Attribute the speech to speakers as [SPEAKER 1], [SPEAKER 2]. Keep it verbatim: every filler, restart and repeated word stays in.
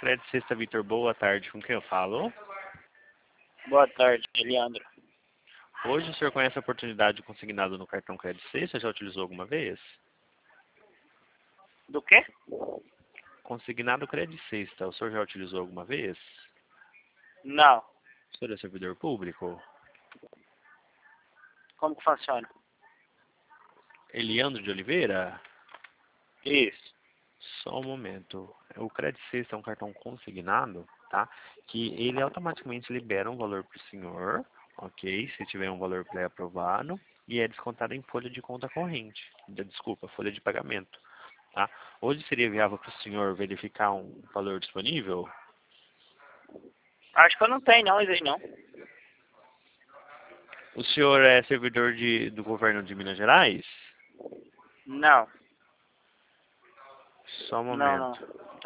[SPEAKER 1] Crédito Sexta Vitor, boa tarde. Com quem eu falo?
[SPEAKER 2] Boa tarde, Leandro.
[SPEAKER 1] Hoje o senhor conhece a oportunidade consignada no cartão Crédito Sexta? Já utilizou alguma vez?
[SPEAKER 2] Do quê?
[SPEAKER 1] Consignado Crédito Sexta, o senhor já utilizou alguma vez?
[SPEAKER 2] Não.
[SPEAKER 1] O senhor é servidor público?
[SPEAKER 2] Como que funciona?
[SPEAKER 1] Eliandro de Oliveira?
[SPEAKER 2] Isso.
[SPEAKER 1] Só um momento. O Crédito Sexta é um cartão consignado, tá? Que ele automaticamente libera um valor para o senhor, ok? Se tiver um valor pré-aprovado, e é descontado em folha de conta corrente. Desculpa, folha de pagamento, tá? Hoje seria viável para o senhor verificar um valor disponível?
[SPEAKER 2] Acho que eu não tenho não, isso aí não.
[SPEAKER 1] O senhor é servidor de, do governo de Minas Gerais?
[SPEAKER 2] Não.
[SPEAKER 1] Só um
[SPEAKER 2] Não,
[SPEAKER 1] momento.
[SPEAKER 2] não.